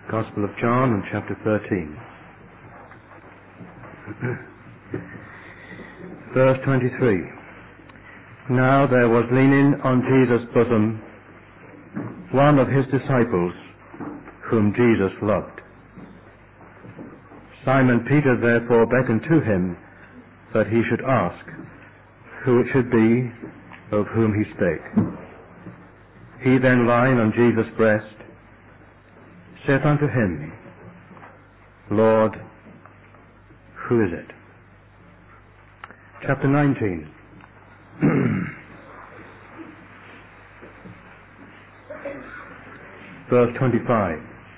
Gospel of John and chapter 13. Verse 23. Now there was leaning on Jesus' bosom one of his disciples whom Jesus loved. Simon Peter therefore beckoned to him that he should ask who it should be of whom he spake. He then lying on Jesus' breast saith unto him, Lord, who is it? Chapter 19. Verse 25.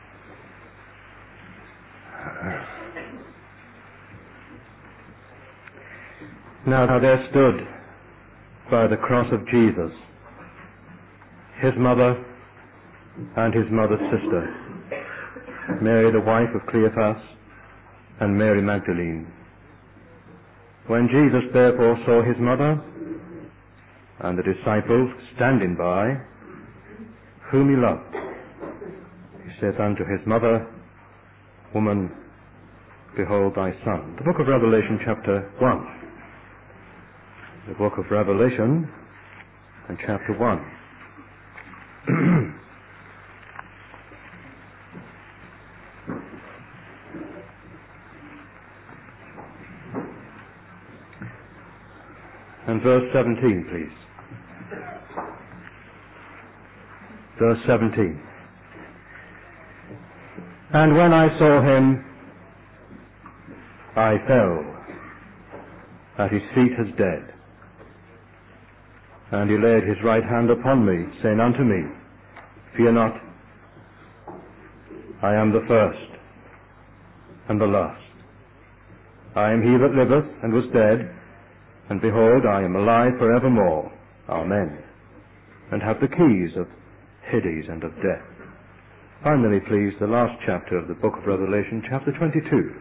Now there stood by the cross of Jesus his mother and his mother's sister, Mary the wife of Cleophas, and Mary Magdalene. When Jesus therefore saw his mother and the disciples standing by, whom he loved, he saith unto his mother, Woman, behold thy son. The book of Revelation chapter 1. The book of Revelation and chapter 1. And verse 17, please. Verse 17. And when I saw him, I fell at his feet as dead. And he laid his right hand upon me, saying unto me, Fear not, I am the first and the last. I am he that liveth and was dead, and behold, I am alive forevermore. Amen. And have the keys of Hades and of death. Finally, please, the last chapter of the book of Revelation, chapter 22.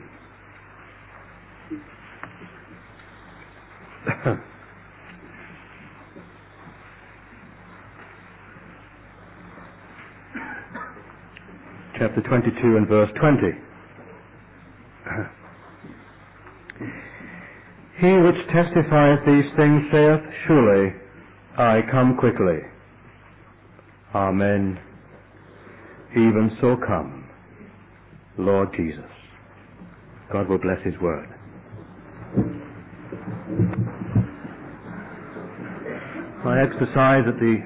Chapter 22 and verse 20. He which testifieth these things saith, Surely I come quickly. Amen. Even so come, Lord Jesus. God will bless his word. I exercise at the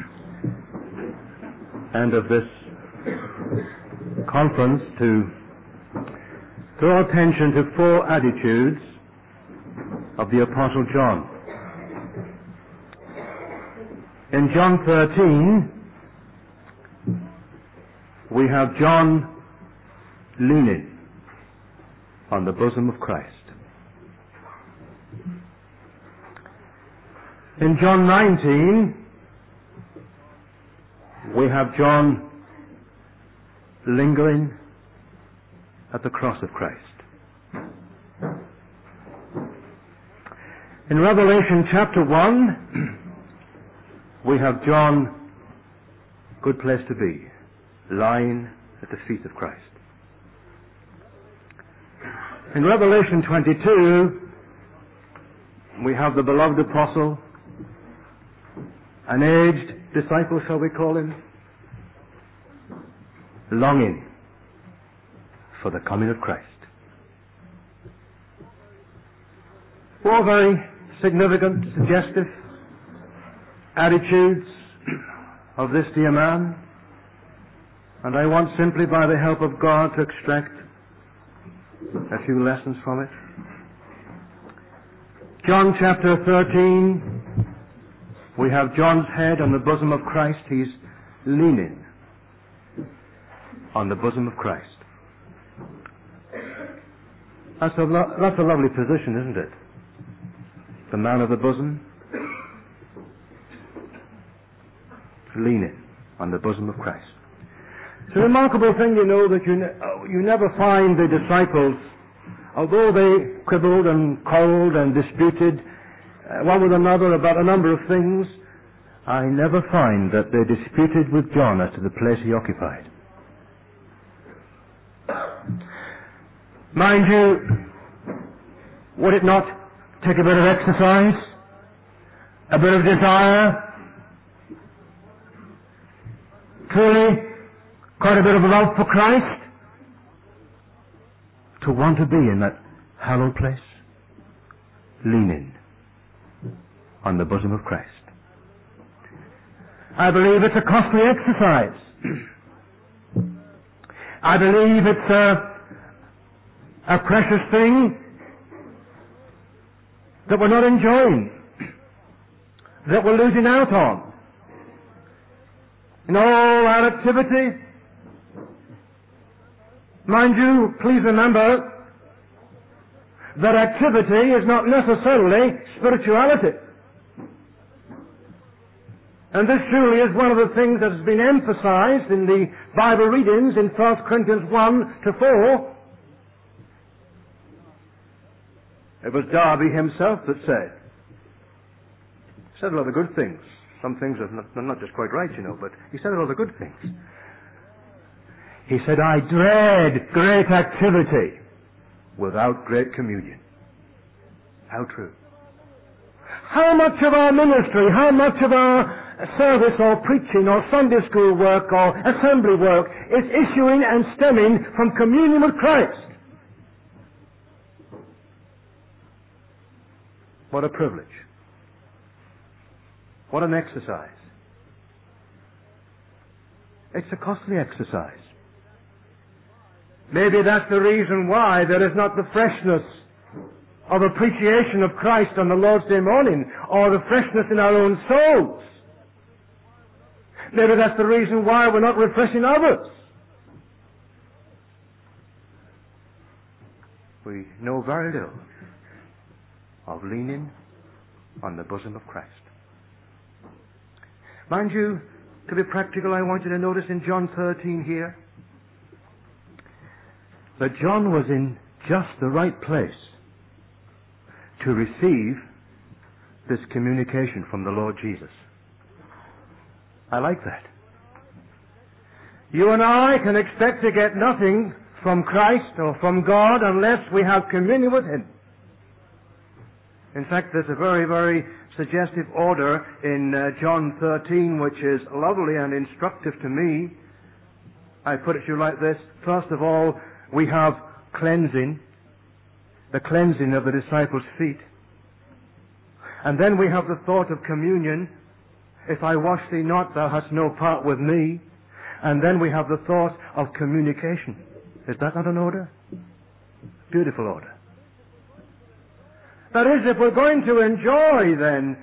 end of this conference to draw attention to four attitudes of the Apostle John. In John 13, we have John leaning on the bosom of Christ. In John 19, we have John lingering at the cross of Christ. In Revelation chapter 1, we have John, good place to be, lying at the feet of Christ. In Revelation 22, we have the beloved apostle, an aged disciple, shall we call him, longing for the coming of Christ. Four very significant, suggestive attitudes of this dear man, and I want simply by the help of God to extract a few lessons from it. John chapter 13, we have John's head on the bosom of Christ. He's leaning on the bosom of Christ. That's a lovely position, isn't it? The man of the bosom, leaning on the bosom of Christ. It's a remarkable thing, you know, that you never find the disciples, although they quibbled and quarreled and disputed one with another about a number of things, I never find that they disputed with John as to the place he occupied. Mind you, would it not take a bit of exercise, a bit of desire, truly quite a bit of love for Christ, to want to be in that hallowed place, leaning on the bosom of Christ? I believe it's a costly exercise. I believe it's a precious thing that we're not enjoying, that we're losing out on. In all our activity, mind you, please remember that activity is not necessarily spirituality. And this surely is one of the things that has been emphasized in the Bible readings in 1 Corinthians 1-4. It was Darby himself that said a lot of good things. Some things are not just quite right, but he said a lot of good things. He said, I dread great activity without great communion. How true. How much of our ministry, how much of our service or preaching or Sunday school work or assembly work is issuing and stemming from communion with Christ? What a privilege. What an exercise. It's a costly exercise. Maybe that's the reason why there is not the freshness of appreciation of Christ on the Lord's Day morning, or the freshness in our own souls. Maybe that's the reason why we're not refreshing others. We know very little of leaning on the bosom of Christ. Mind you, to be practical, I want you to notice in John 13 here that John was in just the right place to receive this communication from the Lord Jesus. I like that. You and I can expect to get nothing from Christ or from God unless we have communion with Him. In fact, there's a very, very suggestive order in John 13 which is lovely and instructive to me. I put it to you like this. First of all, we have cleansing, the cleansing of the disciples' feet. And then we have the thought of communion. If I wash thee not, thou hast no part with me. And then we have the thought of communication. Is that not an order? Beautiful order. That is, if we're going to enjoy then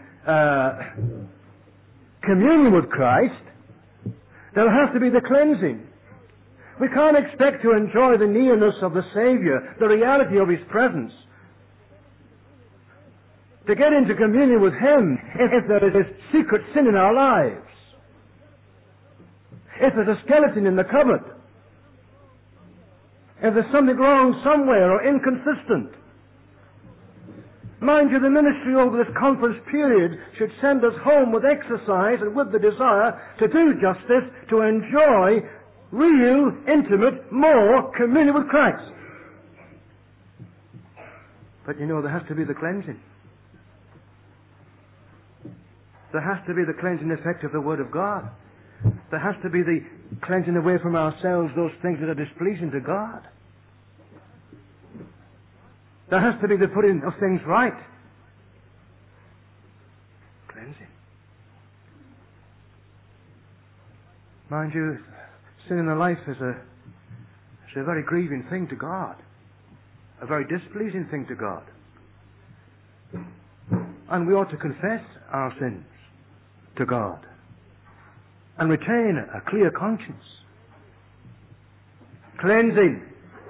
communion with Christ, there'll have to be the cleansing. We can't expect to enjoy the nearness of the Savior, the reality of His presence, to get into communion with Him if there is a secret sin in our lives, if there's a skeleton in the cupboard, if there's something wrong somewhere or inconsistent. Mind you, the ministry over this conference period should send us home with exercise and with the desire to do justice, to enjoy real, intimate, more communion with Christ. But there has to be the cleansing. There has to be the cleansing effect of the Word of God. There has to be the cleansing away from ourselves those things that are displeasing to God. There has to be the putting of things right. Cleansing. Mind you, sin in the life is a very grieving thing to God. A very displeasing thing to God. And we ought to confess our sins to God and retain a clear conscience. Cleansing.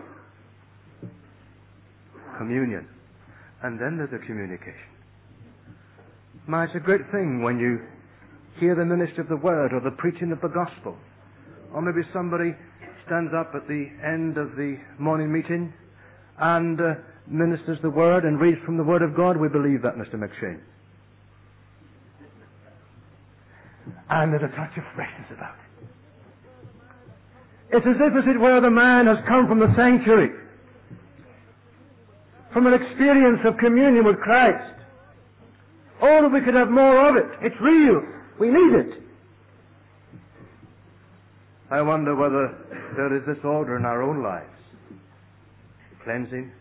Communion. And then there's the communication. It's a great thing when you hear the ministry of the Word or the preaching of the Gospel. Or maybe somebody stands up at the end of the morning meeting and ministers the Word and reads from the Word of God. We believe that, Mr. McShane. And there's a touch of freshness about it. It's as if, as it were, the man has come from the sanctuary. from an experience of communion with Christ. Oh, that we could have more of it. It's real. We need it. I wonder whether there is this order in our own lives. Cleansing,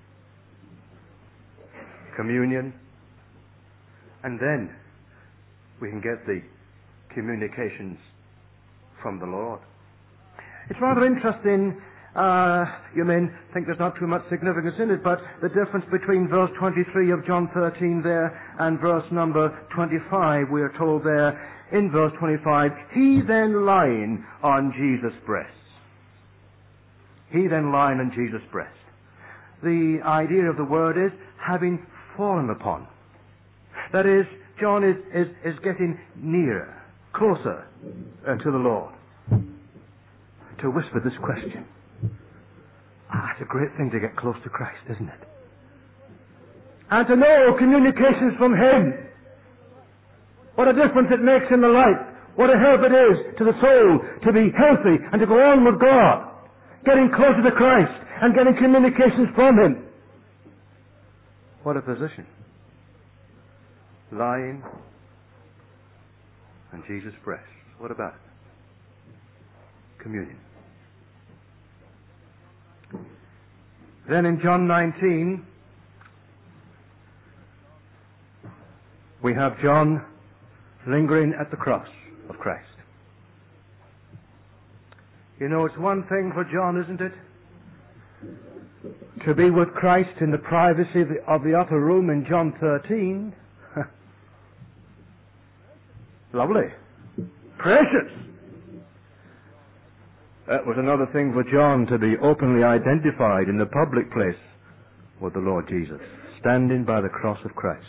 communion, and then we can get the communications from the Lord. It's rather interesting. You may think there's not too much significance in it, but the difference between verse 23 of John 13 there and verse number 25, we are told there in verse 25, he then lying on Jesus' breast. He then lying on Jesus' breast. The idea of the word is having fallen upon. That is, John is getting nearer, closer to the Lord, to whisper this question. It's a great thing to get close to Christ, isn't it? And to know communications from Him. What a difference it makes in the life. What a help it is to the soul to be healthy and to go on with God. Getting closer to Christ and getting communications from Him. What a position. Lying on Jesus' breast. What about it? Communion. Then in John 19, we have John lingering at the cross of Christ. You know, it's one thing for John, isn't it? To be with Christ in the privacy of the upper room in John 13. Lovely. Precious. That was another thing for John, to be openly identified in the public place with the Lord Jesus, standing by the cross of Christ.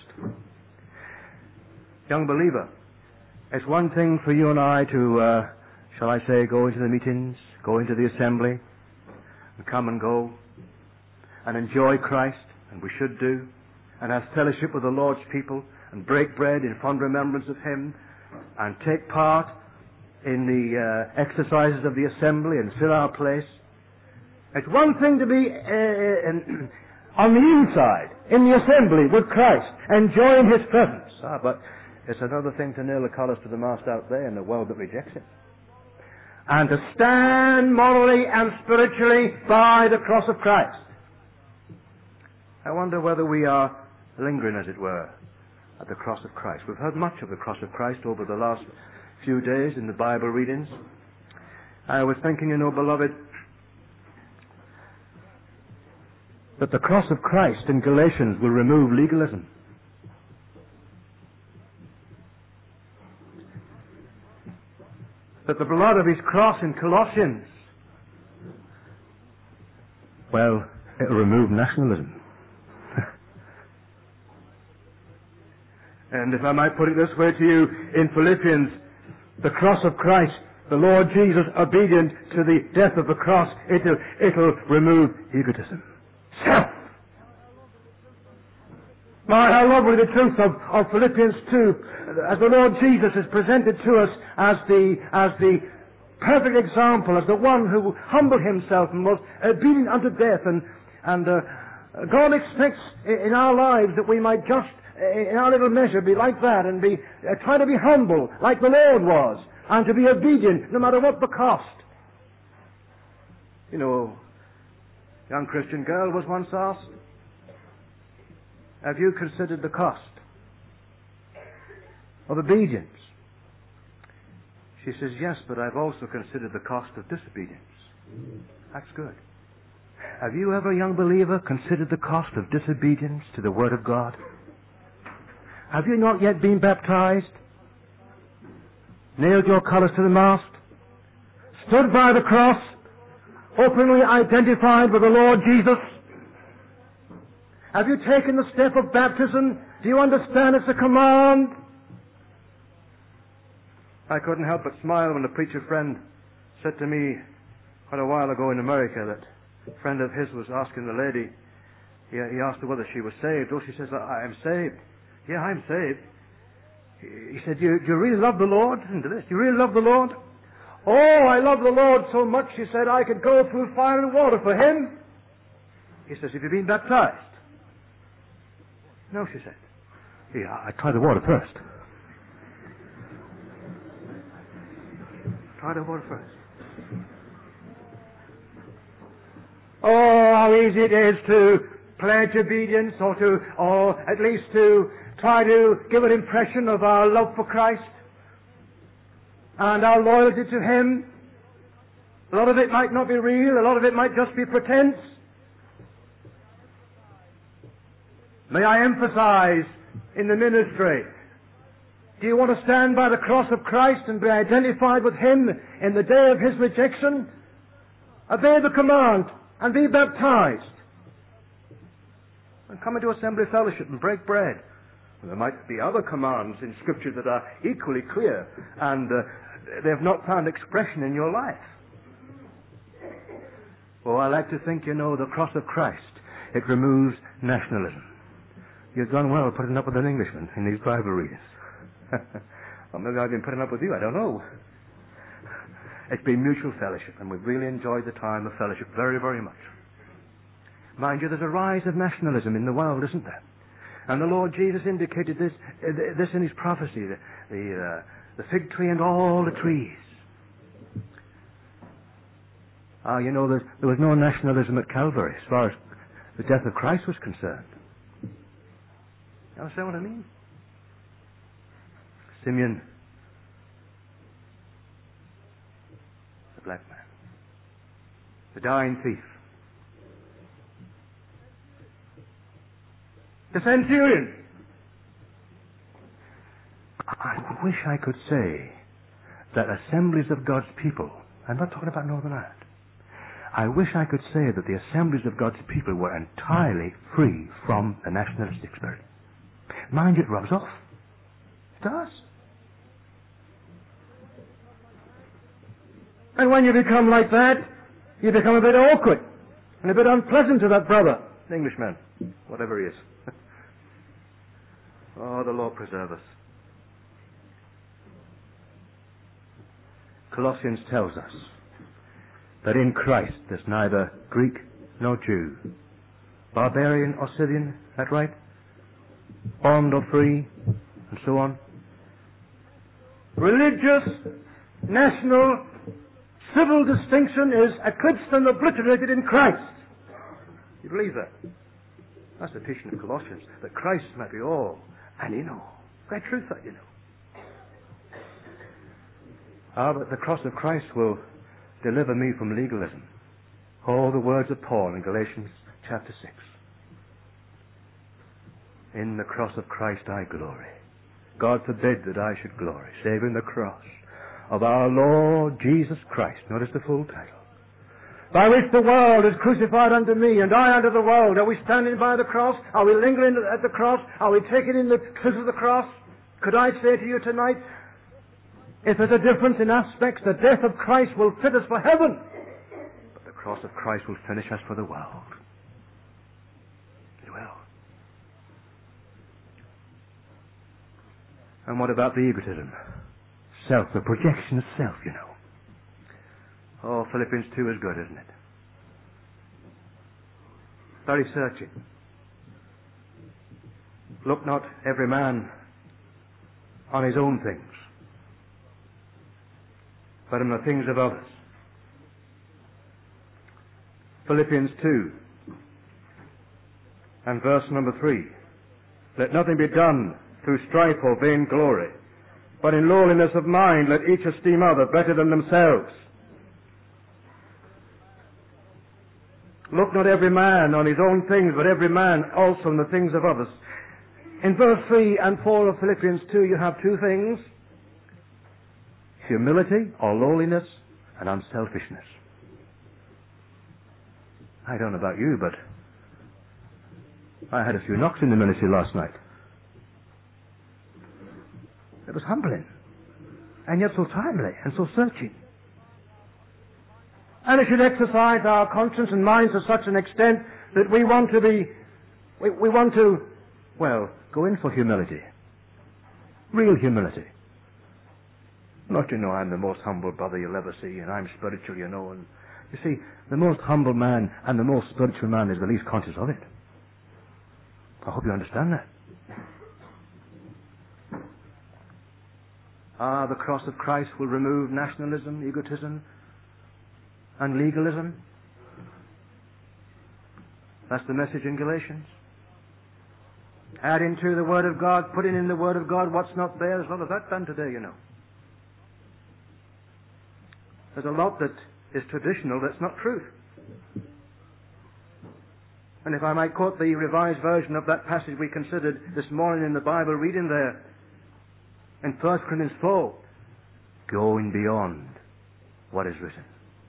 Young believer, it's one thing for you and I to, shall I say, go into the meetings, go into the assembly, and come and go, and enjoy Christ, and we should do, and have fellowship with the Lord's people, and break bread in fond remembrance of Him, and take part in the exercises of the assembly and fill our place. It's one thing to be on the inside, in the assembly with Christ, enjoying His presence. But it's another thing to nail the colours to the mast out there in the world that rejects Him. And to stand morally and spiritually by the cross of Christ. I wonder whether we are lingering, as it were, at the cross of Christ. We've heard much of the cross of Christ over the last few days in the Bible readings. I was thinking, you know, beloved, that the cross of Christ in Galatians will remove legalism. That the blood of His cross in Colossians, well, it will remove nationalism. And if I might put it this way to you, in Philippians, the cross of Christ, the Lord Jesus, obedient to the death of the cross, it'll remove egotism. Self. My, how lovely the truth of Philippians 2, as the Lord Jesus is presented to us as the perfect example, as the one who humbled Himself and was obedient unto death. And God expects in our lives that we might just, in our little measure, be like that and be try to be humble like the Lord was, and to be obedient no matter what the cost. You know, a young Christian girl was once asked, have you considered the cost of obedience? She says, yes, but I've also considered the cost of disobedience. That's good. Have you ever, young believer, considered the cost of disobedience to the Word of God? Have you not yet been baptized? Nailed your colours to the mast? Stood by the cross? Openly identified with the Lord Jesus? Have you taken the step of baptism? Do you understand it's a command? I couldn't help but smile when a preacher friend said to me quite a while ago in America that a friend of his was asking the lady, he asked her whether she was saved. Oh, she says, I am saved. Yeah, I'm saved. He said, do you really love the Lord? Listen to this. Do you really love the Lord? Oh, I love the Lord so much, she said, I could go through fire and water for Him. He says, have you been baptized? No, she said. Yeah, I try the water first. Try the water first. Oh, how easy it is to pledge obedience or at least to try to give an impression of our love for Christ and our loyalty to Him. A lot of it might not be real, a lot of it might just be pretense. May I emphasize in the ministry, do you want to stand by the cross of Christ and be identified with Him in the day of His rejection? Obey the command and be baptized. And come into assembly fellowship and break bread. There might be other commands in Scripture that are equally clear and they have not found expression in your life. Well, I like to think, the cross of Christ, it removes nationalism. You've done well putting up with an Englishman in these Bible readings. Or maybe I've been putting up with you, I don't know. It's been mutual fellowship, and we've really enjoyed the time of fellowship very, very much. Mind you, there's a rise of nationalism in the world, isn't there? And the Lord Jesus indicated this in His prophecy, the fig tree and all the trees. There was no nationalism at Calvary as far as the death of Christ was concerned. You understand what I mean? Simeon, the black man, the dying thief, the centurion. I wish I could say that assemblies of God's people, I'm not talking about Northern Ireland, I wish I could say that the assemblies of God's people were entirely free from the nationalistic spirit. Mind you, it rubs off. It does. And when you become like that, you become a bit awkward and a bit unpleasant to that brother, an Englishman, whatever he is. Oh, the Lord preserve us. Colossians tells us that in Christ there's neither Greek nor Jew, barbarian or Scythian, is that right? Bond or free, and so on. Religious, national, civil distinction is eclipsed and obliterated in Christ. You believe that? That's the teaching of Colossians, that Christ might be all and in all. Great truth that, but the cross of Christ will deliver me from legalism. All the words of Paul in Galatians chapter 6. In the cross of Christ I glory. God forbid that I should glory, save in the cross of our Lord Jesus Christ. Notice the full title. By which the world is crucified unto me, and I unto the world. Are we standing by the cross? Are we lingering at the cross? Are we taking in the truth of the cross? Could I say to you tonight, if there's a difference in aspects, the death of Christ will fit us for heaven, but the cross of Christ will finish us for the world. It will. And what about the egotism? Self, the projection of self, Oh, Philippians 2 is good, isn't it? Very searching. Look not every man on his own things, but on the things of others. Philippians 2 and verse number 3. Let nothing be done through strife or vain glory, but in lowliness of mind let each esteem other better than themselves. Look not every man on his own things, but every man also on the things of others. In verse 3 and 4 of Philippians 2 you have two things: humility or lowliness and unselfishness. I don't know about you, but I had a few knocks in the ministry last night. It was humbling, and yet so timely and so searching. And it should exercise our conscience and minds to such an extent that we want to go in for humility. Real humility. Not, I'm the most humble brother you'll ever see, and I'm spiritual, and you see, the most humble man and the most spiritual man is the least conscious of it. I hope you understand that. The cross of Christ will remove nationalism, egotism, and legalism. That's the message in Galatians. Add into the Word of God, put in the Word of God what's not there. There's a lot of that done today, you know. There's a lot that is traditional that's not truth. And if I might quote the revised version of that passage we considered this morning in the Bible, reading there in 1 Corinthians 4, going beyond what is written.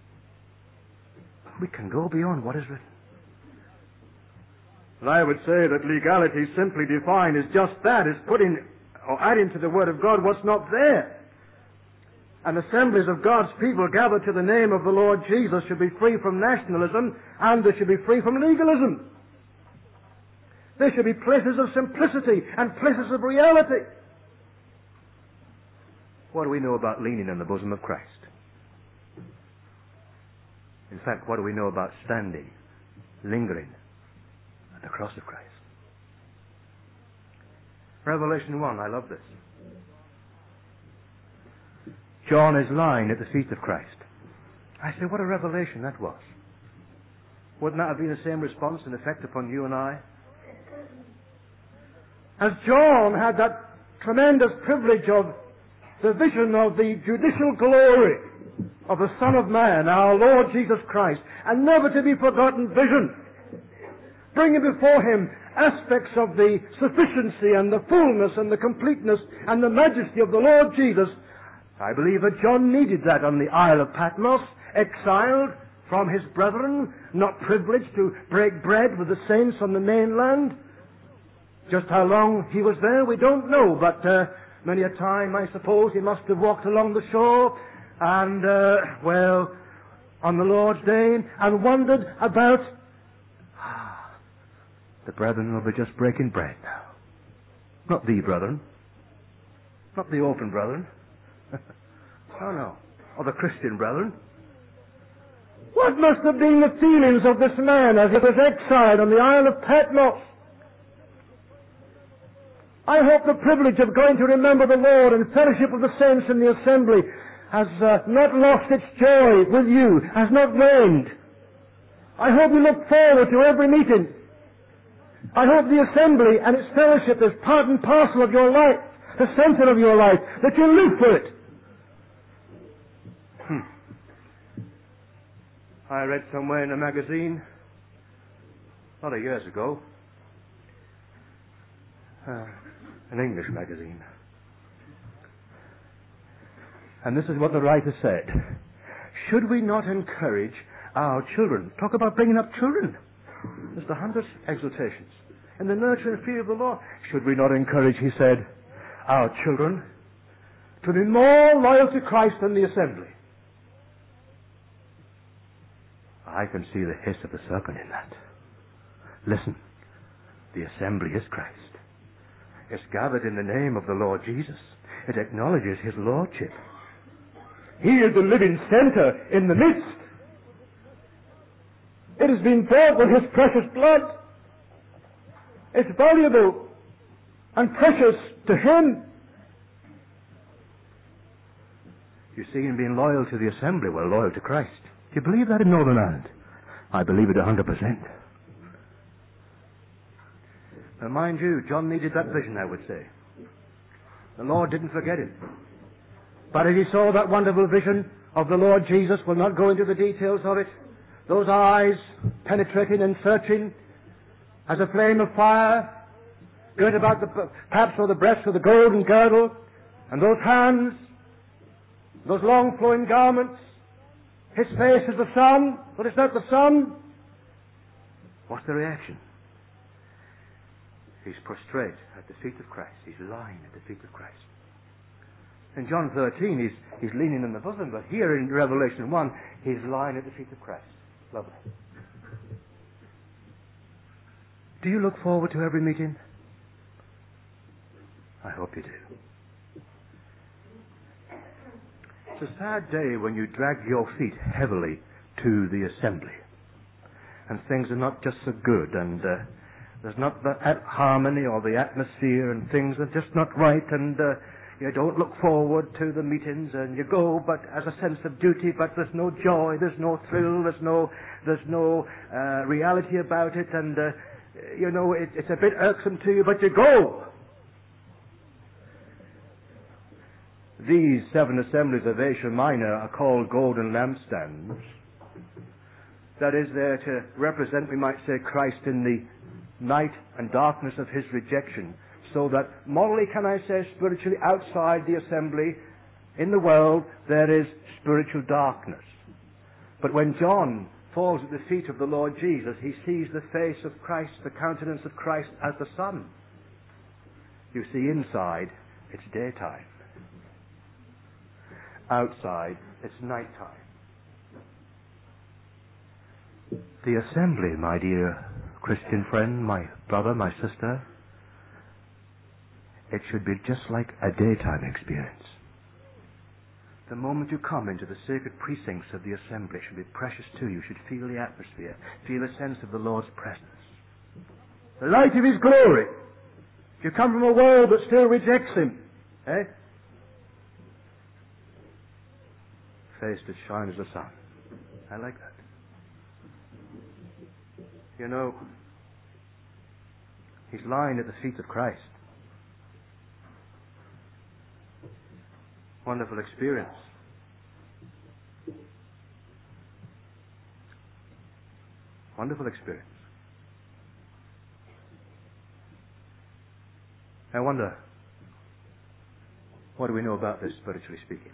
We can go beyond what is written. And I would say that legality, simply defined, is just that, is putting or adding to the Word of God what's not there. And assemblies of God's people gathered to the name of the Lord Jesus should be free from nationalism, and they should be free from legalism. They should be places of simplicity and places of reality. What do we know about leaning on the bosom of Christ? In fact, what do we know about standing, lingering at the cross of Christ? Revelation 1, I love this. John is lying at the feet of Christ. I say, what a revelation that was. Wouldn't that have been the same response and effect upon you and I? As John had that tremendous privilege of the vision of the judicial glory of the Son of Man, our Lord Jesus Christ, a never to be forgotten vision, bringing before him aspects of the sufficiency and the fullness and the completeness and the majesty of the Lord Jesus. I believe that John needed that on the Isle of Patmos, exiled from his brethren, not privileged to break bread with the saints on the mainland. Just how long he was there, we don't know, but many a time, I suppose, he must have walked along the shore and, on the Lord's day, and wondered about, the brethren will be just breaking bread now. Not the brethren. Not the open brethren. Oh no. Or the Christian brethren. What must have been the feelings of this man as he was exiled on the Isle of Patmos? I hope the privilege of going to remember the Lord and fellowship with the saints in the assembly has not lost its joy with you, has not waned. I hope you look forward to every meeting. I hope the assembly and its fellowship is part and parcel of your life, the center of your life, that you live for it. I read somewhere in a magazine, a lot of years ago, an English magazine. And this is what the writer said. Should we not encourage our children? Talk about bringing up children. There's the 100 exhortations. In the nurture and fear of the Lord. Should we not encourage, he said, our children to be more loyal to Christ than the assembly? I can see the hiss of the serpent in that. Listen, the assembly is Christ. It's gathered in the name of the Lord Jesus. It acknowledges his lordship. He is the living center in the midst. It has been bought with his precious blood. It's valuable and precious to him. You see, in being loyal to the assembly, we're loyal to Christ. Do you believe that in Northern Ireland? I believe it 100%. Now, mind you, John needed that vision, I would say. The Lord didn't forget him. But as he saw that wonderful vision of the Lord Jesus, we'll not go into the details of it. Those eyes penetrating and searching as a flame of fire, girt about perhaps or the breast with a golden girdle, and those hands, those long flowing garments, his face is the sun, but it's not the sun. What's the reaction? He's prostrate at the feet of Christ. He's lying at the feet of Christ. In John 13, he's leaning in the bosom, but here in Revelation 1, he's lying at the feet of Christ. Lovely. Do you look forward to every meeting? I hope you do. It's a sad day when you drag your feet heavily to the assembly and things are not just so good, and There's not the harmony or the atmosphere, and things are just not right, and you don't look forward to the meetings, and you go, but as a sense of duty, but there's no joy, there's no thrill, there's no reality about it, and it's a bit irksome to you, but you go. These 7 assemblies of Asia Minor are called golden lampstands. That is, there to represent, we might say, Christ in the night and darkness of his rejection, so that morally, can I say, spiritually, outside the assembly, in the world, there is spiritual darkness. But when John falls at the feet of the Lord Jesus, he sees the face of Christ, the countenance of Christ as the sun. You see, inside, it's daytime. Outside, it's nighttime. The assembly, my dear Christian friend, my brother, my sister, it should be just like a daytime experience. The moment you come into the sacred precincts of the assembly, it should be precious to you. You should feel the atmosphere, feel a sense of the Lord's presence. The light of his glory. You come from a world that still rejects him. Face that shines as the sun. I like that. You know, he's lying at the feet of Christ. Wonderful experience. Wonderful experience. I wonder, what do we know about this, spiritually speaking?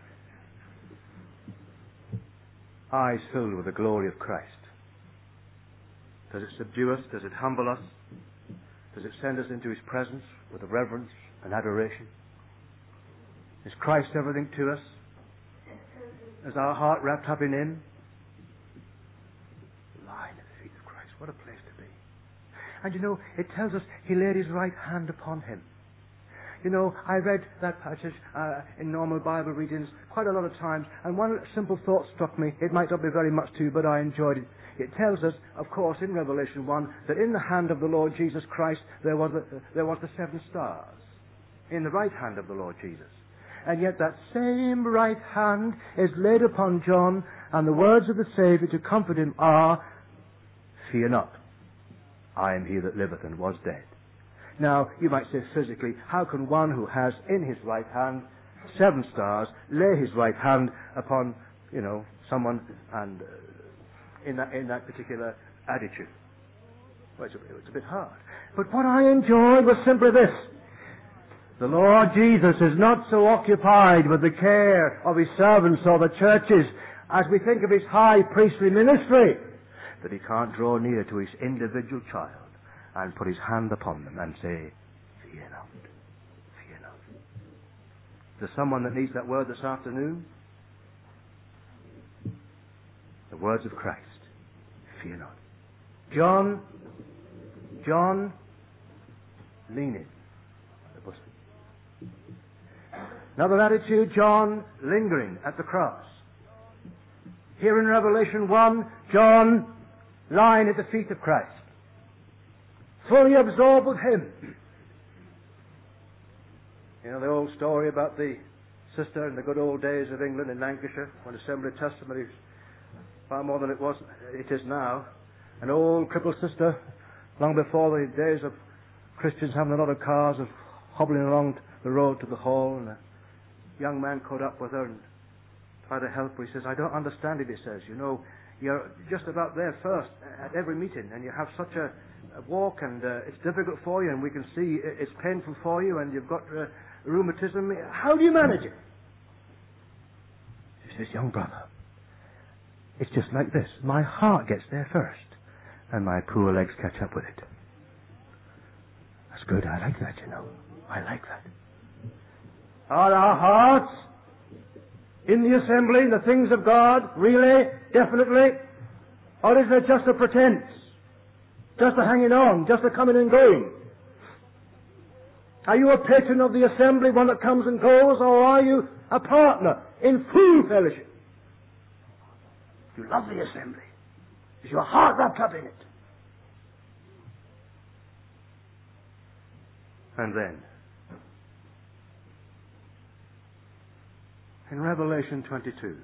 Eyes filled with the glory of Christ. Does it subdue us? Does it humble us? Does it send us into his presence with a reverence and adoration? Is Christ everything to us? Is our heart wrapped up in him? Lying at the feet of Christ. What a place to be. And you know, it tells us he laid his right hand upon him. You know, I read that passage in normal Bible readings quite a lot of times, and one simple thought struck me. It might not be very much to you, but I enjoyed it. It tells us, of course, in Revelation 1, that in the hand of the Lord Jesus Christ there was the 7 stars. In the right hand of the Lord Jesus. And yet that same right hand is laid upon John, and the words of the Saviour to comfort him are, "Fear not, I am he that liveth and was dead." Now, you might say physically, how can one who has in his right hand 7 stars lay his right hand upon, someone and in that particular attitude? Well, it's a bit hard. But what I enjoyed was simply this. The Lord Jesus is not so occupied with the care of his servants or the churches as we think of his high priestly ministry, that he can't draw near to his individual child and put his hand upon them and say, "Fear not, fear not." There's someone that needs that word this afternoon. The words of Christ. Fear not. John, leaning on the bosom. Another attitude, John lingering at the cross. Here in Revelation 1, John lying at the feet of Christ. Fully absorbed with him. You know the old story about the sister in the good old days of England in Lancashire, when Assembly of Testimony was far more than it is now. An old crippled sister, long before the days of Christians having a lot of cars, of hobbling along the road to the hall, and a young man caught up with her and tried to help her. He says, "I don't understand it," he says. You're just about there first at every meeting, and you have such a walk, and it's difficult for you, and we can see it's painful for you, and you've got rheumatism. How do you manage it?" He says, "Young brother, it's just like this. My heart gets there first, and my poor legs catch up with it." That's good. I like that, I like that. Are our hearts in the assembly, the things of God, really, definitely? Or is there just a pretense? Just a hanging on, just a coming and going? Are you a patron of the assembly, one that comes and goes, or are you a partner in full fellowship? You love the assembly. Is your heart wrapped up in it? And then, in Revelation 22,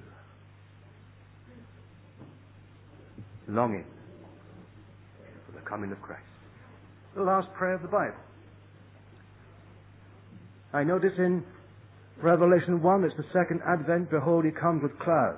longing for the coming of Christ. The last prayer of the Bible. I notice in Revelation 1, it's the second advent, behold, he comes with clouds.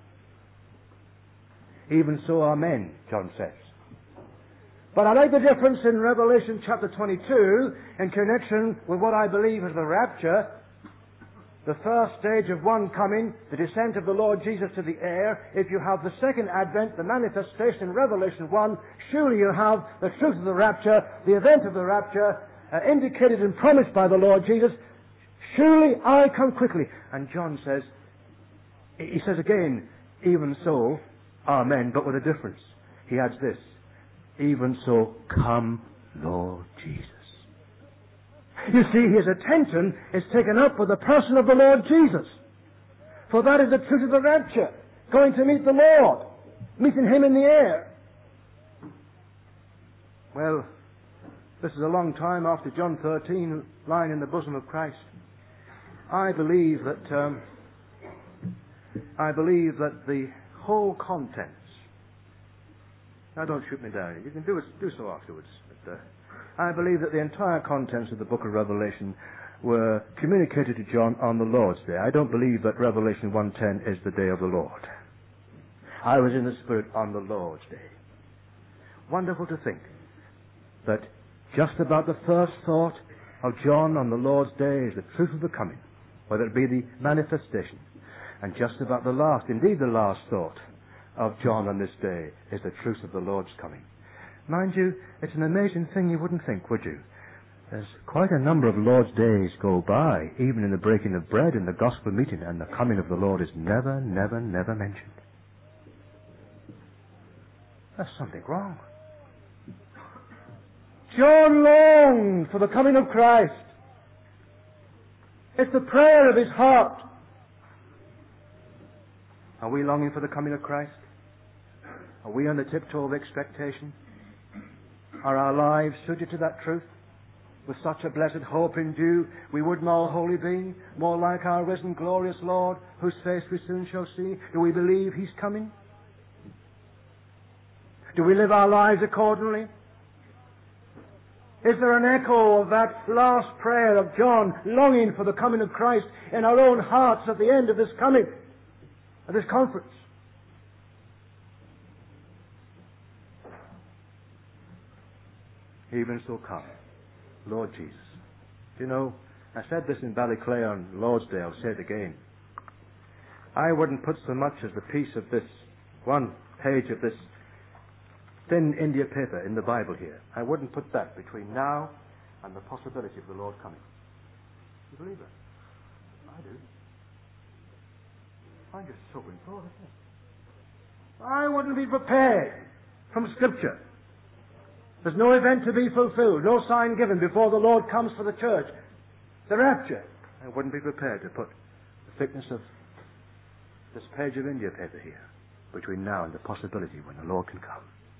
Even so, amen, John says. But I like the difference in Revelation chapter 22 in connection with what I believe is the rapture, the first stage of one coming, the descent of the Lord Jesus to the air. If you have the second advent, the manifestation in Revelation 1, surely you have the truth of the rapture, the event of the rapture, indicated and promised by the Lord Jesus. Surely I come quickly. And John says, he says again, even so, amen, but with a difference. He adds this, even so, come, Lord Jesus. You see, his attention is taken up with the person of the Lord Jesus. For that is the truth of the rapture. Going to meet the Lord. Meeting him in the air. Well, this is a long time after John 13, lying in the bosom of Christ. I believe that the whole contents. Now, don't shoot me down. You can do so afterwards. But, I believe that the entire contents of the book of Revelation were communicated to John on the Lord's Day. I don't believe that Revelation 1:10 is the day of the Lord. I was in the Spirit on the Lord's Day. Wonderful to think that just about the first thought of John on the Lord's Day is the truth of the coming, whether it be the manifestation. And just about the last, indeed the last thought of John on this day is the truth of the Lord's coming. Mind you, it's an amazing thing you wouldn't think, would you? There's quite a number of Lord's days go by, even in the breaking of bread in the gospel meeting, and the coming of the Lord is never, never, never mentioned. There's something wrong. John longed for the coming of Christ. It's the prayer of his heart. Are we longing for the coming of Christ? Are we on the tiptoe of expectation? Are our lives suited to that truth? With such a blessed hope in view, we would more holy be, more like our risen glorious Lord, whose face we soon shall see. Do we believe he's coming? Do we live our lives accordingly? Is there an echo of that last prayer of John, longing for the coming of Christ in our own hearts at the end of this coming, of this conference? Even so come, Lord Jesus. You know, I said this in Ballyclare on Lord's Day, I'll say it again. I wouldn't put so much as the piece of this, one page of this thin India paper in the Bible here. I wouldn't put that between now and the possibility of the Lord coming. You believe that? I do. I'm just sobering thought, isn't it? I wouldn't be prepared from Scripture. There's no event to be fulfilled, no sign given before the Lord comes for the church. The rapture. I wouldn't be prepared to put the thickness of this page of India paper here between now and the possibility when the Lord can come.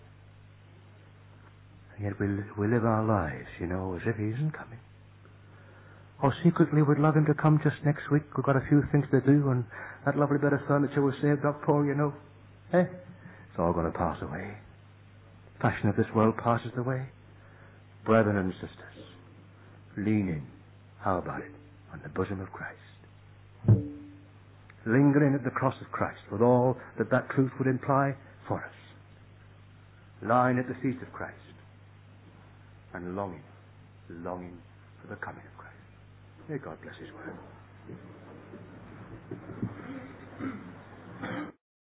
And yet we live our lives, you know, as if he isn't coming. Or secretly we'd love him to come just next week. We've got a few things to do, and that lovely bit of furniture was saved up for, you know. It's all going to pass away. Fashion of this world passes away. Brethren and sisters, lean in, how about it, on the bosom of Christ. Lingering at the cross of Christ with all that that truth would imply for us. Lying at the feet of Christ and longing for the coming of Christ. May God bless his word.